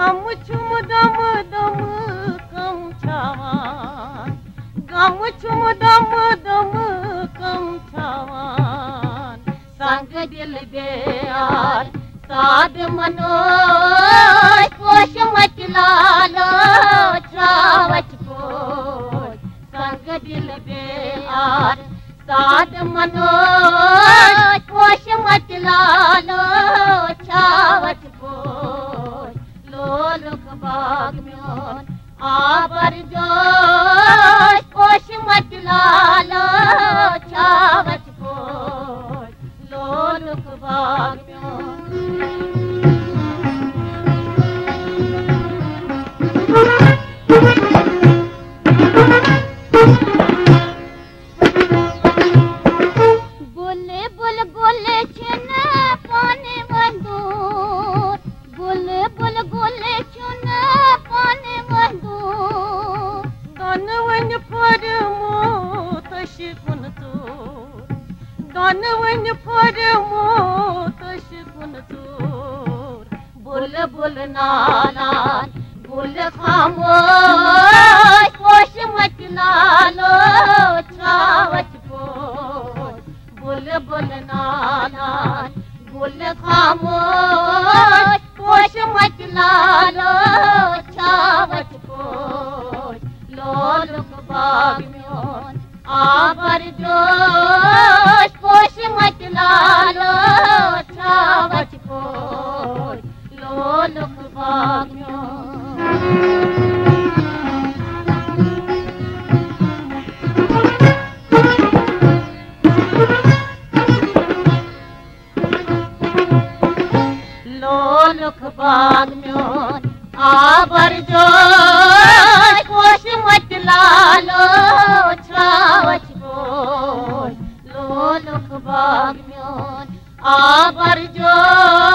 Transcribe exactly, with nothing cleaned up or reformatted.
गम छुम दम दम कम छावान गम छुम दम दम कम छावान संग दिल बेयार साध मनोज कोश मच लालो चावच कोश संग दिल बेयार साध मनोज कोश मच लालो चावच कोश लोलुक बाग म्योन आबर जोश कोश मच लालो चावच कोश लोलुक बाग म्योन बुल बुल बुल छन पाने बंदूर बुल बुल बुल छन पाने बंदूर दन वन फरमो तश कुन तोर दन वन फरमो तश कुन तोर बुल बुल नालान बुल खामोश कोश मच लालो चावच कोश बुल बुल नालान बुल खामोश कोश मच लालो चावच कोश लोलुक बाग म्योन आबर जोश कोश मच लालो चावच कोश लोलुक बाग म्योन लोलुक बाग म्योन आबर जोश कोश मच लालो चावच कोश लोलुक बाग म्योन आबर जोश